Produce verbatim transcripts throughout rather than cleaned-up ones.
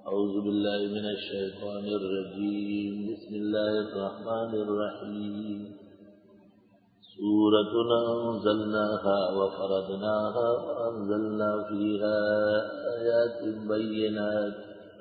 أعوذ بالله من الشيطان الرجيم. بسم الله الرحمن الرحيم. سورة أنزلناها وفرضناها وأنزلنا فيها آيات بينات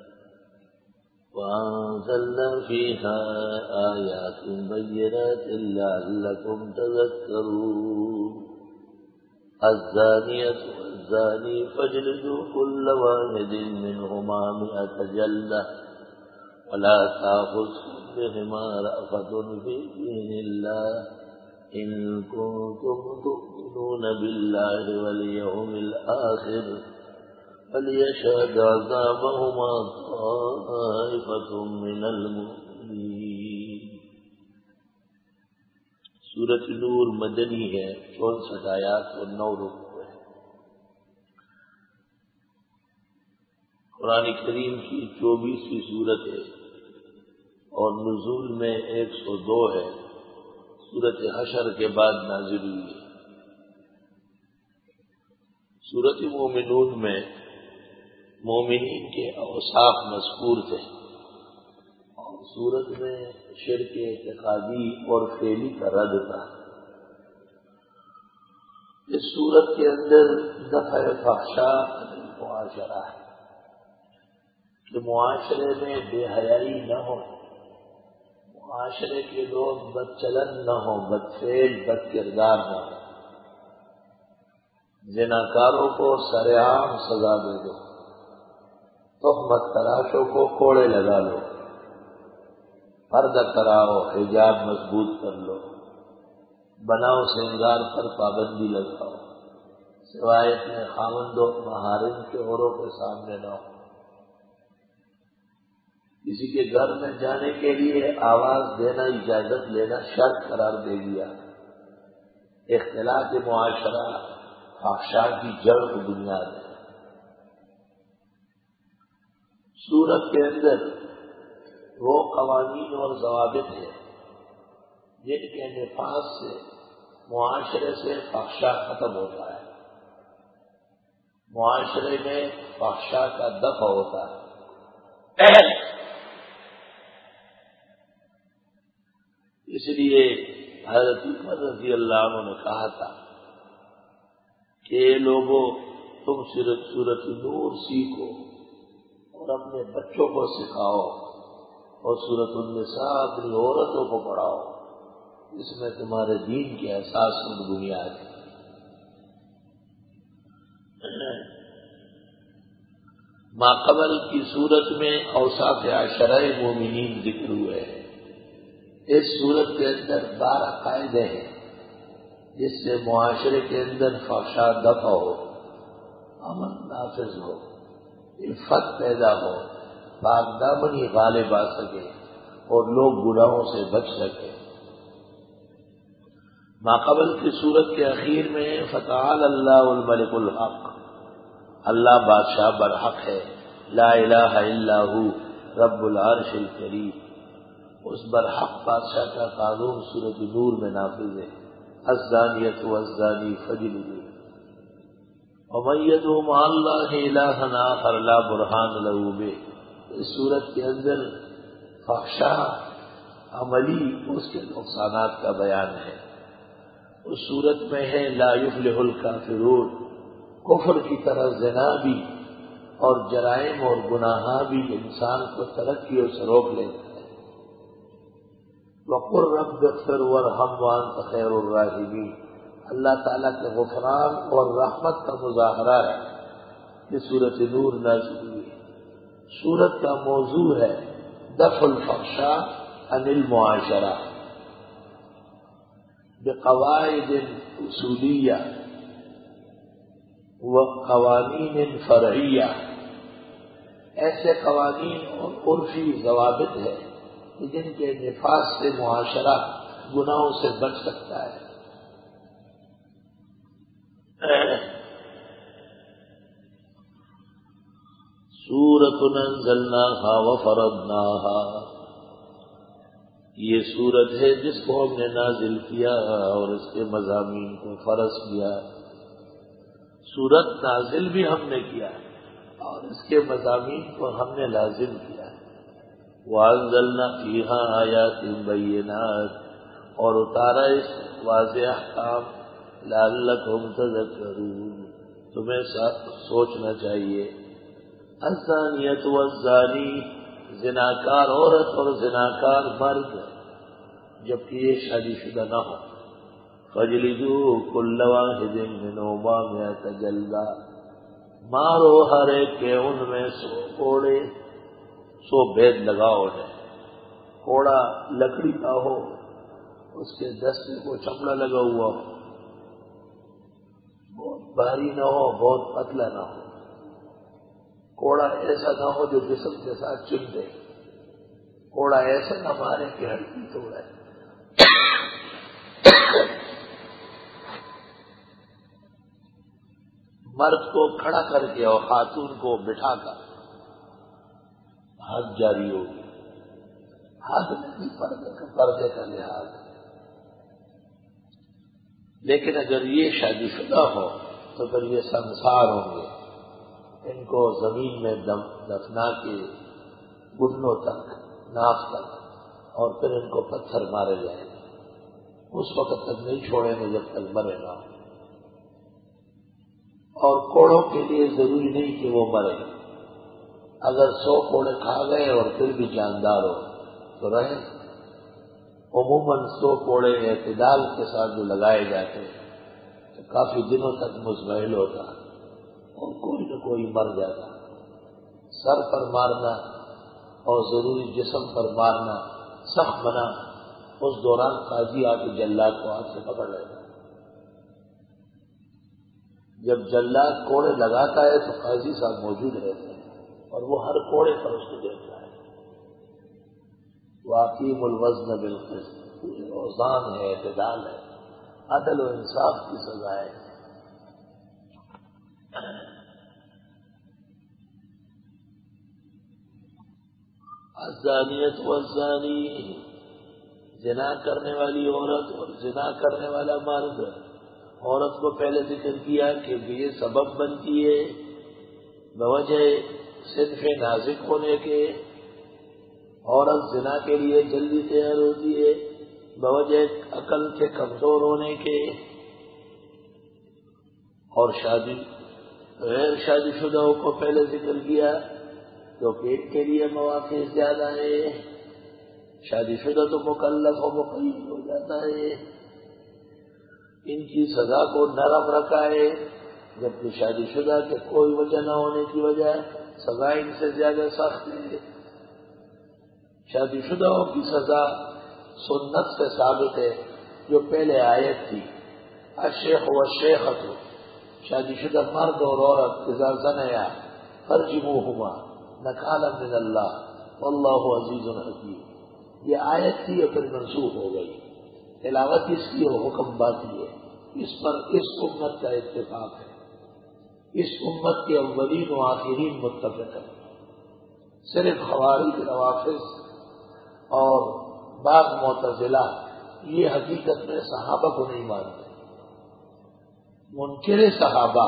وأنزلنا فيها آيات بينات لعلكم تذكرون. الزانية والزاني فاجلدوا كل واحد منهما مئة جلدة ولا تأخذكم بهما رأفة في دين الله إن كنتم تؤمنون بالله واليوم الآخر فليشهد عذابهما طائفة من المؤمنين. سورۃ نور مدنی ہے، چونسٹھ آیات اور نو رکوع ہے. قرآن کریم کی چوبیسویں سورت ہے اور نزول میں ایک سو دو ہے. سورت حشر کے بعد نازل ہوئی ہے. سورت مومنون میں مومنین کے اوصاف مذکور تھے اور سورت میں شرک اعتقادی اور فعلی کا رد تھا. اس سورت کے اندر دفع فحشاء معاشرہ ہے کہ معاشرے میں بے حیائی نہ ہو، معاشرے کے لوگ بد چلن نہ ہو، بد فعل بد کردار نہ ہو. زناکاروں کو سرعام سزا دے دو، تہمت تراشوں کو کوڑے لگا لو، پردہ کراؤ، حجاب مضبوط کر لو، بناؤ سنگار پر پابندی لگاؤ، سوائے اپنے خاوند و محارم کے اوروں کے سامنے نہ ہو. کسی کے گھر میں جانے کے لیے آواز دینا، اجازت لینا شرط قرار دے دیا. اختلاط معاشرہ فحشاء کی جڑ کی بنیاد ہے. سورت کے اندر وہ قوانین اور ضوابط ہیں جن کے نفاذ سے معاشرے سے فحشاء ختم ہوتا ہے، معاشرے میں فحشاء کا دفع ہوتا ہے. اس لیے حضرت عمر رضی اللہ عنہ نے کہا تھا کہ لوگوں تم صرف سورۃ نور سیکھو اور اپنے بچوں کو سکھاؤ اور سورۃ النساء اپنی عورتوں کو پڑھاؤ، اس میں تمہارے دین کے احساس کی بنیاد ہے. ماقبل کی صورت میں اوصاف عشرہ مومنین ذکر ہوئے ہیں. اس صورت کے اندر بارہ قاعدے ہیں جس سے معاشرے کے اندر فحشاء دفع ہو، امن نافذ ہو، عفت پیدا ہو، پاک دامنی غالب آ سکے اور لوگ گناہوں سے بچ سکے. ماقبل کی صورت کے اخیر میں فتعال اللہ الملک الحق، اللہ بادشاہ برحق ہے، لا الہ الا ہو رب العرش الکریم. اس برحق بادشاہ کا قانون سورۃ نور میں نافذ ہے. الزانیۃ والزانی فاجلدوا ومن يدع مع اللہ الہا آخر لا برہان له به. اس صورت کے اندر فحشاء عملی اس کے نقصانات کا بیان ہے. اس صورت میں ہے لا یفلح الکافرون، کفر کی طرح زنا بھی اور جرائم اور گناہ بھی انسان کو ترقی سے روک لیتے ہیں. وقل رب اغفر وارحم وانت خیر الراحمین، اللہ تعالیٰ کے غفران اور رحمت کا مظاہرہ ہے. یہ سورۃ نور نازل ہوئی ہے. سورت کا موضوع ہے دفع الفحشاء عن المعاشرہ بقواعد اصولیہ وقوانین فرعیہ. ایسے قوانین اور عرفی ضوابط ہے جن کے نفاذ سے معاشرہ گناہوں سے بچ سکتا ہے. سورۃ انزلناها وفرضناها، یہ سورت ہے جس کو ہم نے نازل کیا اور اس کے مضامین کو فرض کیا. سورت نازل بھی ہم نے کیا اور اس کے مضامین کو ہم نے لازم کیا ہے. وَأَنزَلْنَا فِيهَا آيَاتٍ بَيِّنَاتٍ، اور اتارا اس واضح احکام لعلکم تذکرون، تمہیں سوچنا چاہیے. الزانیۃ والزانی، زناکار عورت اور زناکار مرد جبکہ یہ شادی شدہ نہ ہو. فَاجْلِدُوا كُلَّ وَاحِدٍ مِّنْهُمَا مِائَةَ جَلْدَةٍ، مارو ہر ایک کے ان میں سو کوڑے، سو بید لگاؤ انہیں. کوڑا لکڑی کا ہو، اس کے دستے کو چمڑا لگا ہوا ہو، بہت بھاری نہ ہو بہت پتلا نہ ہو. کوڑا ایسا نہ ہو جو جسم کے ساتھ چن دے. کوڑا ایسا نہ مارے کہ ہڈی توڑے. مرد کو کھڑا کر کے اور خاتون کو بٹھا کر حد جاری ہوگی. حد نہیں پردے کا پردے کا لحاظ ہے. لیکن اگر یہ شادی شدہ ہو تو پھر یہ سنسار ہوں گے. ان کو زمین میں دفنا کے گھٹنوں تک، ناف تک، اور پھر ان کو پتھر مارے جائیں گے. اس وقت تک نہیں چھوڑیں گے جب تک مرے نہ ہو. اور کوڑوں کے لیے ضروری نہیں کہ وہ مرے. اگر سو کوڑے کھا گئے اور پھر بھی جاندار ہو تو رہے. عموماً سو کوڑے اعتدال کے ساتھ جو لگائے جاتے ہیں تو کافی دنوں تک مزمحل ہوتا اور کوئی نہ کوئی مر جاتا. سر پر مارنا اور ضروری جسم پر مارنا سخت منع. اس دوران قاضی آ کے جلاد کو ہاتھ سے پکڑ لیتا. جب جلاد کوڑے لگاتا ہے تو قاضی صاحب موجود رہتے ہیں اور وہ ہر کوڑے پر اس کو دیکھتا ہے. وَأَقِیمُوا الْوَزْنَ بِالْقِسْطِ، اوزان ہے، اعتدال ہے، عدل و انصاف کی سزا ہے. الزانیۃ والزانی، زنا کرنے والی عورت اور زنا کرنے والا مرد. عورت کو پہلے ذکر کیا کہ یہ سبب بنتی ہے بوجہ صنف نازک ہونے کے. عورت زنا کے لیے جلدی تیار ہوتی ہے بوجہ عقل سے کمزور ہونے کے. اور شادی غیر شادی شدہوں کو پہلے ذکر کیا تو پیٹ کے لیے مواقع زیادہ ہے. شادی شدہ تو مکلف و مقید ہو جاتا ہے. ان کی سزا کو نرم رکھا ہے، جبکہ شادی شدہ کے کوئی وجہ نہ ہونے کی وجہ سزا ان سے زیادہ سخت ہے. شادی شدہوں کی سزا سنت سے ثابت ہے جو پہلے آیت تھی. الشیخ والشیخۃ، شادی شدہ مرد اور عورت اذا زنیا فرجموہما نکالا من اللہ واللہ عزیز حکیم. یہ آیت تھی اور پھر منسوخ ہو گئی. تلاوت اس کی اور حکم باقی ہے. اس پر اس امت کا اتفاق ہے. اس امت کے اولین و آخرین متفق ہیں. صرف خوارج، روافض اور بعض معتزلہ یہ حقیقت میں صحابہ کو نہیں مانتے. منکر صحابہ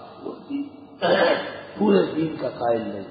پورے دین کا قائل نہیں.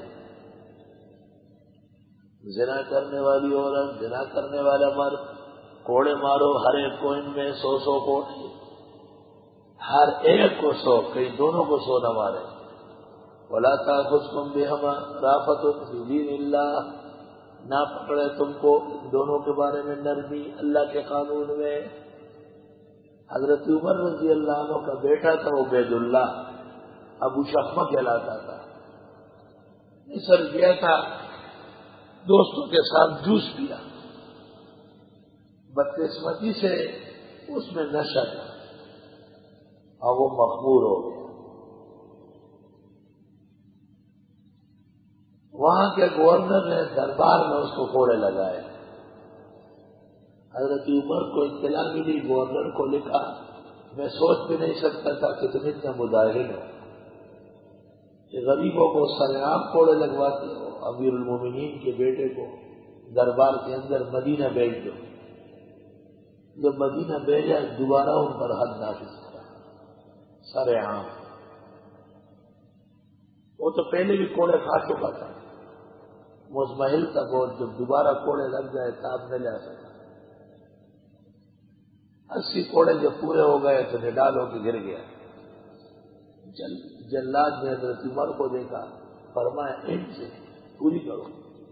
زنا کرنے والی عورت، زنا کرنے والا مرد، کوڑے مارو ہر ایک کو. ان میں سو سو کوڑے، ہر ایک کو سو، کئی دونوں کو سو نہ مارے. وَلَا تَأْخُذْكُمْ بِهِمَا رَأْفَةٌ فِي دِینِ اللَّهِ، نہ پکڑے تم کو ان دونوں کے بارے میں نرمی اللہ کے قانون میں. حضرت عمر رضی اللہ عنہ کا بیٹا تھا عبید اللہ، ابو شخمہ کہلاتا تھا. مصر گیا تھا، دوستوں کے ساتھ جوس پیا. بدقسمتی سے اس میں نشہ تھا اور وہ مخمور ہو گیا. وہاں کے گورنر نے دربار میں اس کو کوڑے لگائے. حضرت عمر کو اطلاع ملی، گورنر کو لکھا. میں سوچ بھی نہیں سکتا تھا کہ تم اتنے مداہن ہو کہ غریبوں کو سرعام کوڑے لگواتے ہو. امیر المومنین کے بیٹے کو دربار کے اندر مدینہ بھیج دو. جب مدینہ بھیجا دوبارہ ان پر حد نافذ کرا سرعام. وہ تو پہلے بھی کوڑے کھا چکا تھا، مزمحل تک، اور جب دوبارہ کوڑے لگ جائے تاب نہ جا سکا۔ اسی کوڑے جب پورے ہو گئے تو نڈال ہو کے گر گیا۔ جل جلاد نے حضرت عمر کو دیکھا، فرمایا ان سے پوری کرو۔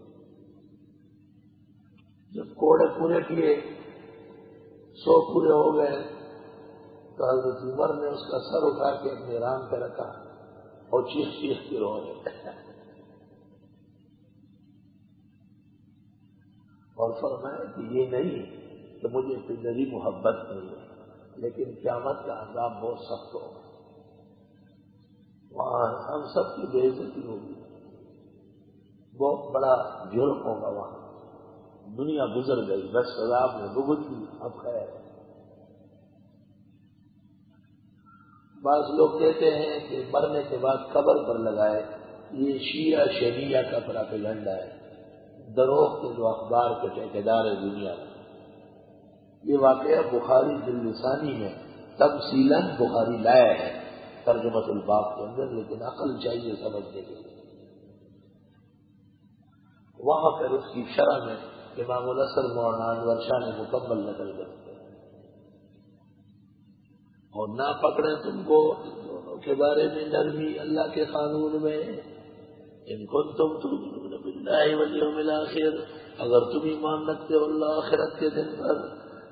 جب کوڑے پورے کیے، سو پورے ہو گئے، تو حضرت عمر نے اس کا سر اٹھا کے اپنے رام پہ رکھا اور چیخ چیخ کے رو رہے اور فرمایا کہ یہ نہیں کہ مجھے زندگی محبت نہیں ہے، لیکن قیامت کا عذاب بہت سخت ہوگا، وہاں ہم سب کی بے عزتی ہوگی، بہت بڑا جرم ہوگا وہاں۔ دنیا گزر گئی، بس عذاب نے بھگت دی، اب خیر ہے۔ بعض لوگ کہتے ہیں کہ مرنے کے بعد قبر پر لگائے، یہ شیعہ شریعہ کا پراپیگنڈا ہے، دروغ کے جو اخبار کے ٹھیکیدار ہے دنیا میں۔ یہ واقعہ بخاری باللسانی میں تفصیلاً بخاری لایا ہے ترجمۃ الباب کے اندر، لیکن عقل چاہیے سمجھنے کے لیے۔ وہاں پر اس کی شرح میں امام الاسر مولانا انور شاہ نے مکمل نقل کر دیا، اور نہ پکڑے تم کو دونوں کے بارے میں نرمی اللہ کے قانون میں، ان کنتم تؤمنون باللہ والیوم الآخر، اگر تم ایمان رکھتے ہو اللہ آخرت کے دن پر،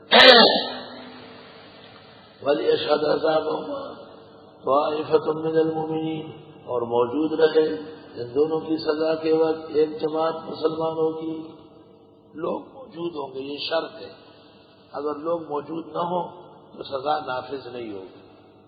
ولیشہد عذابہما طائفۃ من المؤمنین، اور موجود رہے ان دونوں کی سزا کے وقت ایک جماعت مسلمانوں کی، لوگ موجود ہوں گے، یہ شرط ہے، اگر لوگ موجود نہ ہوں تو سزا نافذ نہیں ہوگی۔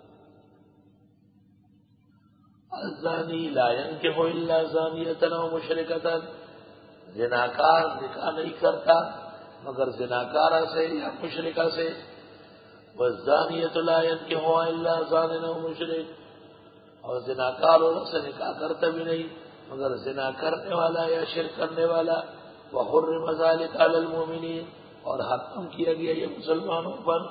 الزانی لا ينکح الا زانیۃ او مشرکۃ، زناکار نکاح نہیں کرتا مگر زناکارہ سے یا مشرکہ سے، والزانیۃ لا ينکحها الا زان او مشرک، اور زناکار عورت سے نکاح کرتا بھی نہیں مگر زنا کرنے والا یا شرک کرنے والا، وحرم ذلک علی المؤمنین، اور حرام کیا گیا یہ مسلمانوں پر۔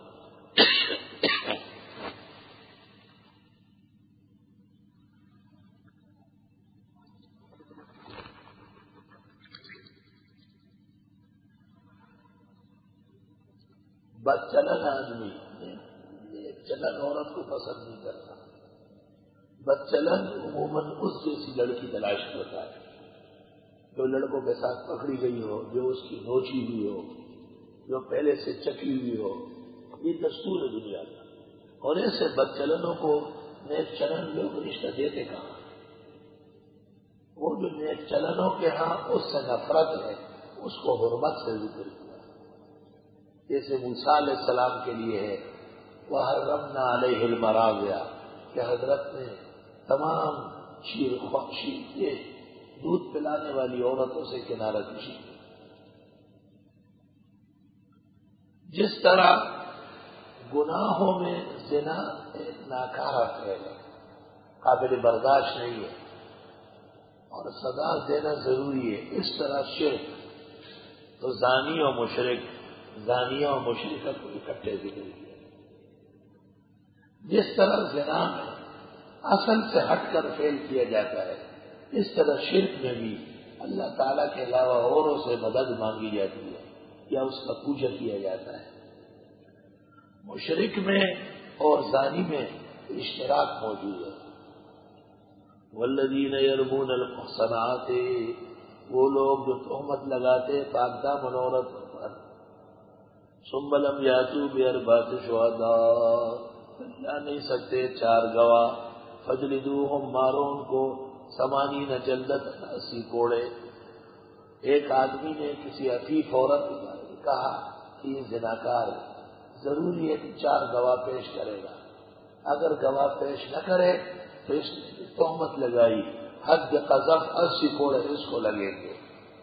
بد چلن آدمی ایک چلن عورت کو پسند نہیں کرتا، بد چلن عموماً اس جیسی لڑکی تلاش کرتا ہے جو لڑکوں کے ساتھ پکڑی گئی ہو، جو اس کی نوچی ہوئی ہو، جو پہلے سے چکی ہوئی ہو، یہ دستور ہے دنیا کا، اور ایسے بد چلنوں کو نیک چلن لوگ رشتہ دیتے کہاں؟ وہ جو نیک چلنوں کے ہاں اس سے نفرت ہے، اس کو حرمت سے ذکر کیا، جیسے موسیٰ علیہ السلام کے لیے ہے وَحَرَّمْنَا عَلَيْهِ الْمَرَاضِعَ، کہ حضرت نے تمام شیر خوشی دودھ پلانے والی عورتوں سے کنارہ کشی کی۔ جس طرح گناہوں میں زنا ایک ناکارہ فعل ہے، قابل برداشت نہیں ہے اور سزا دینا ضروری ہے، اس طرح شرک تو زانی و مشرک، زانیہ و مشرکہ کو اکٹھے ذکر کیا۔ جس طرح زنا میں اصل سے ہٹ کر فعل کیا جاتا ہے، اس طرح شرک میں بھی اللہ تعالیٰ کے علاوہ اوروں سے مدد مانگی جاتی ہے یا اس کا پوجا کیا جاتا ہے۔ مشرک میں اور زانی میں اشتراک موجود ہے۔ والذین یرمون المحصنات، وہ لوگ جو تہمت لگاتے پاک دامن عورتوں پر، ثم لم یاتوا باربعۃ شہداء، لا نہیں سکتے چار گواہ، فجلدوہم، مارو ان کو، ثمانین جلدۃ، اسی کوڑے۔ ایک آدمی نے کسی عفیف عورت کے بارے میں کہا کہ یہ زناکار ہے، ضروری ہے کہ چار گواہ پیش کرے گا، اگر گواہ پیش نہ کرے تو اس نے تہمت لگائی، حد قذف، اسی کوڑے اس کو لگیں گے۔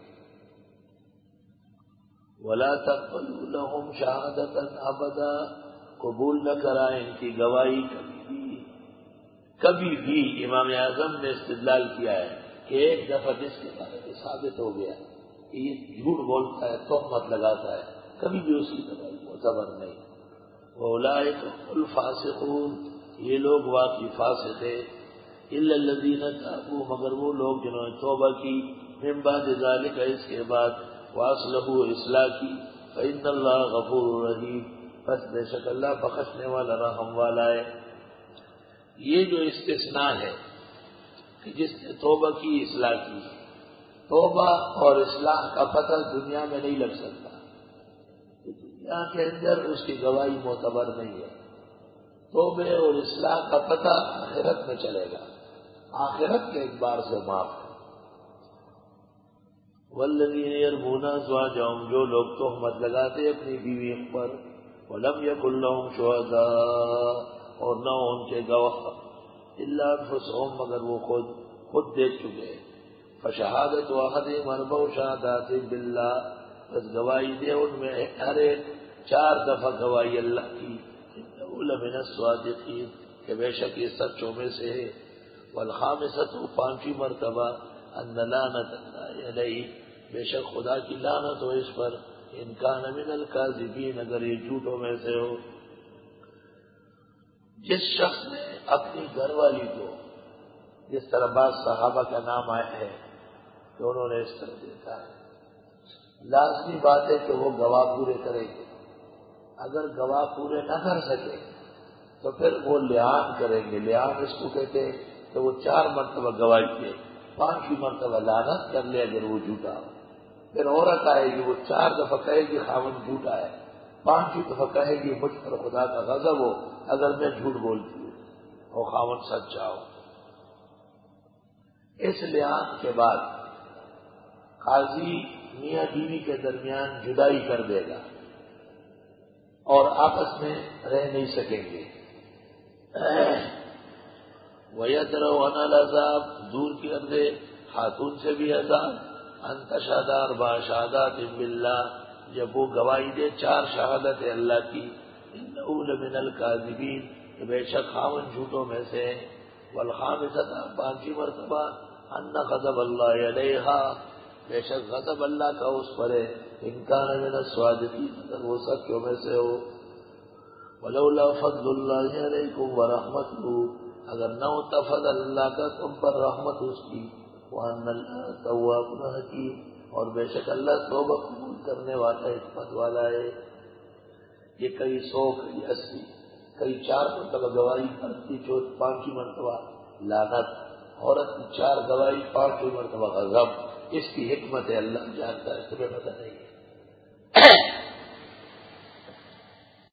ولا تقبلوا لهم شهادة ابدا، قبول نہ کرائیں ان کی گواہی کبھی بھی۔ کبھی بھی امام اعظم نے استدلال کیا ہے کہ ایک دفعہ جس کے بارے میں ثابت ہو گیا کہ یہ جھوٹ بولتا ہے، تہمت لگاتا ہے، کبھی بھی اس کی گواہی معتبر نہیں۔ وَأُولَٰئِكَ هُمُ الْفَاسِقُونَ، یہ لوگ واقعی فاسق ہیں۔ الا الذین تابوا مگر وہ لوگ جنہوں نے توبہ کی من بعد ذلک اس کے بعد واصلحوا اصلاح کی فإن اللہ غفور رحیم بس بے شک اللہ بخشنے والا رحم والا ہے۔ یہ جو استثناء ہے کہ جس نے توبہ کی اصلاح کی، توبہ اور اصلاح کا پتہ دنیا میں نہیں لگ سکتا، دنیا کے اندر اس کی گواہی معتبر نہیں ہے۔ توبے اور اصلاح کا پتہ آخرت میں چلے گا، آخرت کے اعتبار سے معاف ہے۔ والذین یرمون ازواجہم جو لوگ تہمت لگاتے اپنی بیوی پر، ولم یکن لہم شہداء اور نہ ان کے گواہ، الا انفسہم مگر وہ خود خود دیکھ چکے، فشہادت احدہم اربع شہادات باللہ بس گواہی دے ان میں ہر ایک چار دفعہ گواہی اللہ کی، انہ لمن الصادقین کہ بے شک یہ سچوں میں سے ہے، والخامسۃ پانچویں مرتبہ ان لعنت اللہ علیہ بے شک خدا کی لعنت ہو اس پر، ان کان من الکاذبین اگر یہ جھوٹوں میں سے ہو۔ جس شخص نے اپنی گھر والی کو، جس طرح بعض صحابہ کا نام آیا ہے کہ انہوں نے اس طرح دیکھا ہے، لازمی بات ہے کہ وہ گواہ پورے کریں گے، اگر گواہ پورے نہ کر سکے تو پھر وہ لعان کریں گے۔ لعان اس کو کہتے ہیں کہ وہ چار مرتبہ گواہی دے، پانچویں مرتبہ لعنت کر لے اگر وہ جھوٹا ہو، پھر عورت آئے گی وہ چار دفعہ کہے گی خاوند جھوٹا ہے، پانچویں دفعہ کہے گی مجھ پر خدا کا غضب ہو اگر میں جھوٹ بولتی ہوں اور خاوند سچا ہو۔ اس لعان کے بعد قاضی میاں بیوی کے درمیان جدائی کر دے گا اور آپس میں رہ نہیں سکیں گے۔ وَيَدْرَوْ عَنَ الْعَذَابِ دور کر دے خاتون سے بھی عذاب، ان تشہد اربع شہادات باللہ جب وہ گواہی دے چار شہادت اللہ کی، انہ لمن الکاذبین کہ بے شک خاوند جھوٹوں میں سے، والخامسۃ پانچویں مرتبہ ان غضب اللہ علیہا بے شک غضب اللہ کا اس پر ہے، ان کان من الصادقین اگر وہ سچوں میں سے ہو۔ ولولا فضل اللہ علیکم ورحمتہ اگر نہ ہوتا فضل اللہ کا تم پر رحمت اس کی، وان اللہ تواب حکیم اور بے شک اللہ توبہ قبول کرنے والا حکمت والا ہے۔ یہ کئی سو کئی اسی کئی چار مرتبہ گواہی کرتی چوتھ پانچویں مرتبہ لعنت، عورت کی چار گواہی پانچویں مرتبہ غضب، اس کی حکمت ہے اللہ جانتا ہے، تمہیں پتہ نہیں ہے۔